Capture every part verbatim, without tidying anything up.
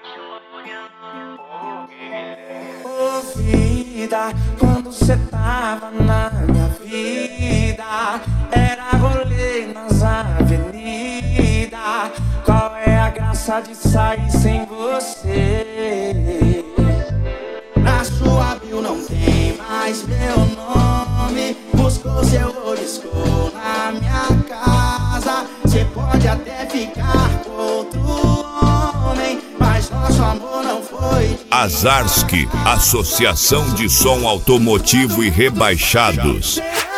Ô vida, quando cê tava na minha vida, era rolê nas avenidas. Qual é a graça de sair sem você? Na sua bio não tem mais meu nome. Buscou seu olisco na minha casa. Cê pode até ficar com outro homem, mas nosso amor não foi. Azarski, Associação de Som Automotivo e Rebaixados.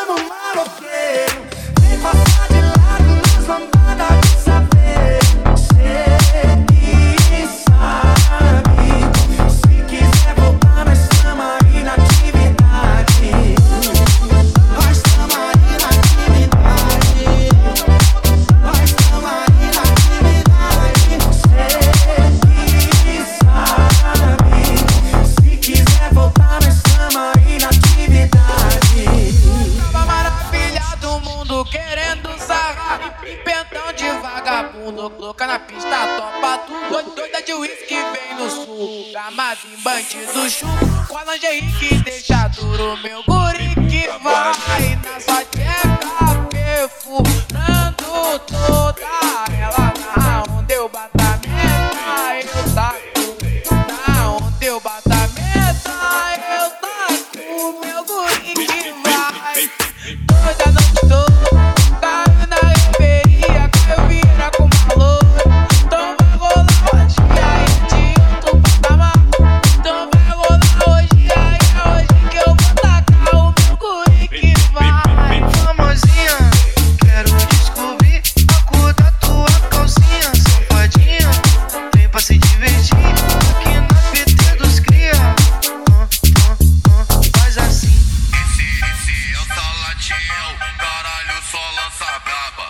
Louca na pista, topa tudo. Doida de uísque vem no sul, chamado em bandido chulo. Com a lingerie que deixa duro, meu guri que vai na sua tcheca, perfurando toda ela. Na onde eu bato a meta, eu taco. Na onde eu bato a meta, eu taco. Meu guri que vai. Doida não estou, caiu na reveria, caiu vira com valor. Então vai rolar hoje, aí de outro patamar. Então vai rolar hoje, aí é hoje que eu vou tacar o meu guri que vai. Famosinha, quero descobrir a cor da tua calcinha. Safadinha, vem pra se divertir aqui na P T dos cria. uh, uh, uh, Faz assim. Esse, esse é o Salatiel, caralho, só lança braba.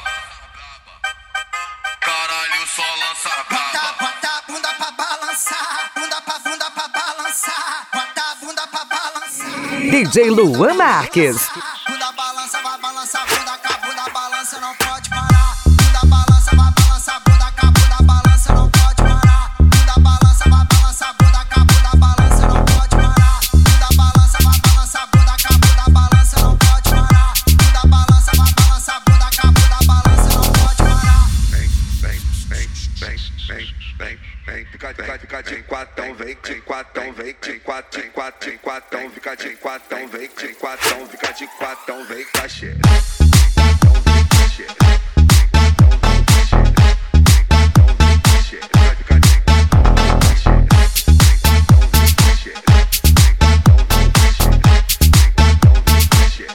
Caralho, só lança Bota, braba. bota a bunda pra balançar, bunda pra bunda pra balançar, bota a bunda pra balançar. D J Luan Marques. Bunda balança, vai balançar, bunda com a bunda balança, não pode parar. Bunda balança, vai balançar, bunda com a bunda balança, não pode parar. Bunda balança, vai balançar, bunda com a bunda balança, não pode parar. Bunda balança, vai balançar, bunda com a bunda balança, não pode parar. Bunda balança, vai balançar, bunda com a bunda balança, não pode parar. Vem, vem, vem, vem, vem, vem, vem, fica, fica, fica de quatão, vem, de quatão, vem, de quatão, de quatão, de quatão, fica de quatão, vem, de quatão, fica de quatão, vem, tá cheio. Então vem, tá cheio. Então vem, tá cheio. Então vem, tá cheio. Vai ficar de quatão, tá cheio. Então vem, tá cheio. Então vem, tá cheio. Então vem, tá cheio.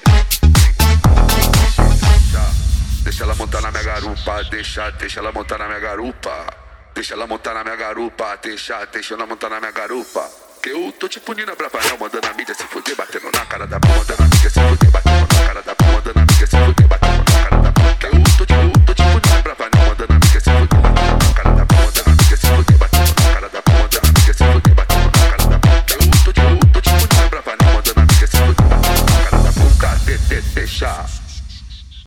Deixa ela montar na minha garupa, deixa, deixa ela montar na minha garupa. Deixa ela montar na minha garupa, deixa, deixa ela montar na minha garupa. Que eu tô tipo Nina Bravanel, mandando a mídia se fuder, batendo na cara da mão, mandando a